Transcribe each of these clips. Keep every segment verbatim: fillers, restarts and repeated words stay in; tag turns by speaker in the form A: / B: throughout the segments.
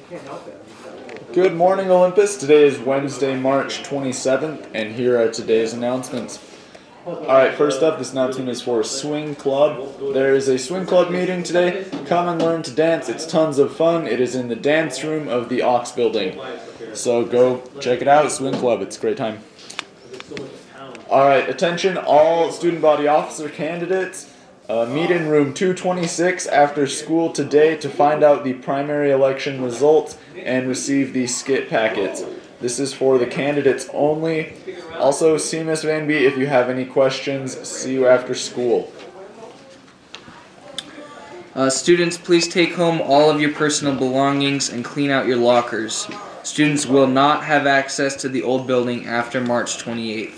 A: Good morning, Olympus. Today is Wednesday, March twenty-seventh, and here are today's announcements. Alright, first up, this announcement is for Swing Club. There is a Swing Club meeting today. Come and learn to dance. It's tons of fun. It is in the dance room of the Ox building. So go check it out, Swing Club. It's a great time. Alright, attention all student body officer candidates. Uh, meet in room two twenty-six after school today to find out the primary election results and receive the skit packets. This is for the candidates only. Also, see Miss Van Bee if you have any questions. See you after school.
B: Uh, students, please take home all of your personal belongings and clean out your lockers. Students will not have access to the old building after March twenty-eighth.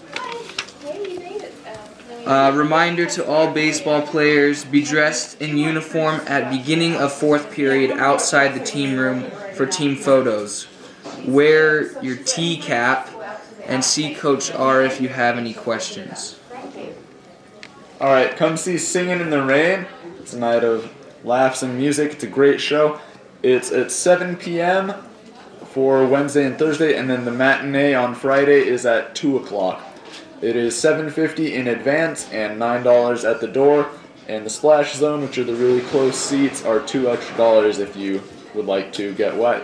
B: Uh, reminder to all baseball players, be dressed in uniform at beginning of fourth period outside the team room for team photos. Wear your T cap and see Coach R if you have any questions.
A: Alright, come see Singin' in the Rain. It's a night of laughs and music. It's a great show. It's at seven p m for Wednesday and Thursday, and then the matinee on Friday is at two o'clock. It is seven fifty in advance and nine dollars at the door, and the splash zone, which are the really close seats, are two extra dollars if you would like to get wet.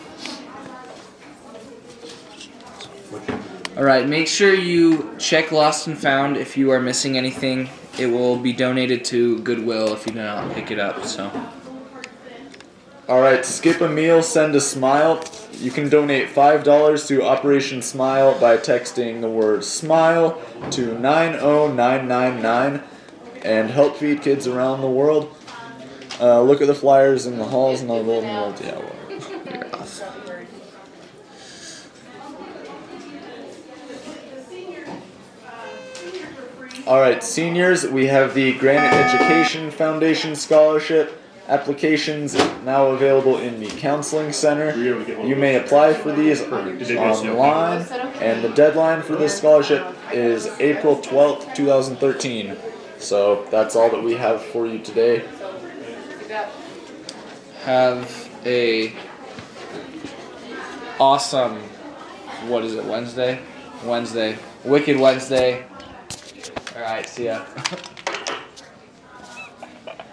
B: Alright, make sure you check Lost and Found if you are missing anything. It will be donated to Goodwill if you do not pick it up. So,
A: Alright, skip a meal, send a smile. You can donate five dollars to Operation Smile by texting the word SMILE to nine oh nine nine nine and help feed kids around the world. Uh, look at the flyers in the halls and the Golden World. Yeah, well, you're off. Alright, seniors, we have the Granite Education Foundation Scholarship. Applications now available in the Counseling Center. You may apply for these online, and the deadline for this scholarship is April twelfth, two thousand thirteen. So that's all that we have for you today.
B: have a awesome, what is it, Wednesday? Wednesday. Wicked Wednesday. Alright, see ya.